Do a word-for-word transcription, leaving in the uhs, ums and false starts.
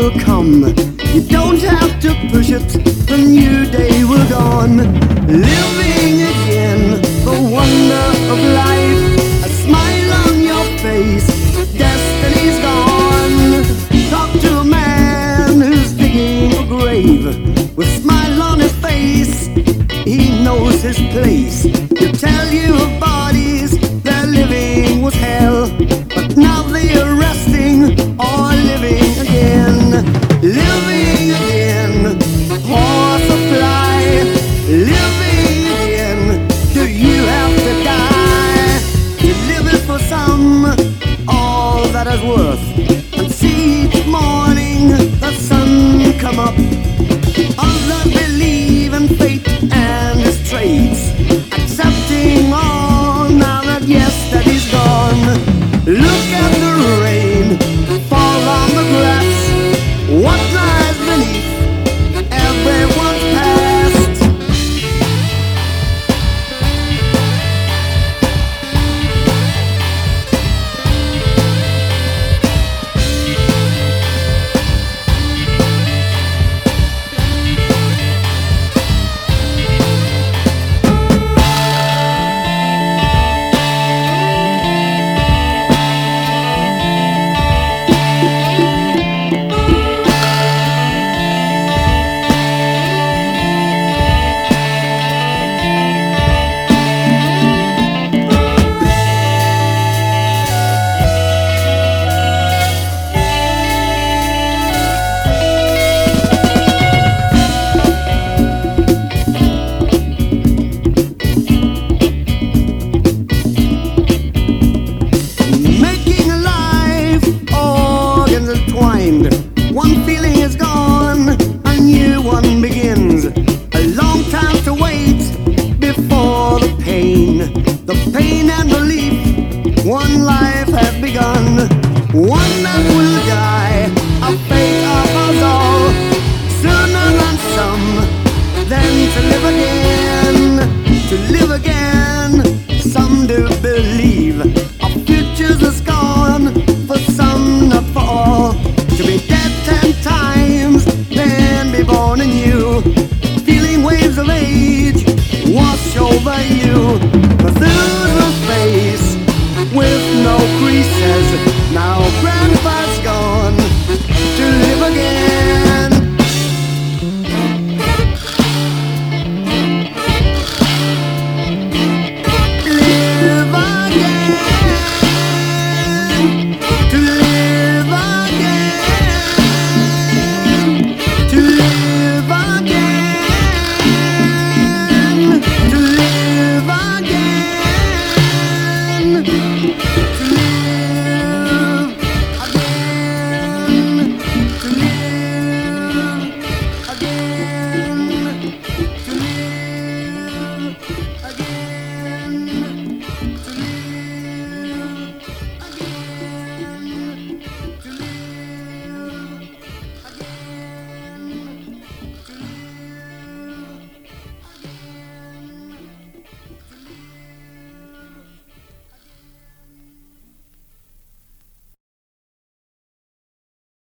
will come. You don't have to push it, the new day will dawn. Living again, the wonder of life, a smile on your face, destiny's gone. Talk to a man who's digging a grave, with a smile on his face, he knows his place. To tell you of bodies, their living was hell, but now they are resting or living again. Living again, horse or fly, living again. Do you have to die to live it for some? All that is worth, and see each morning the sun come up. Others believe in fate and its traits, accepting all now that yesterday's gone. Look at the rain fall on the grass, what lies beneath everyone's past. One feeling is gone, a new one begins. A long time to wait before the pain. The pain and relief, one life has begun. One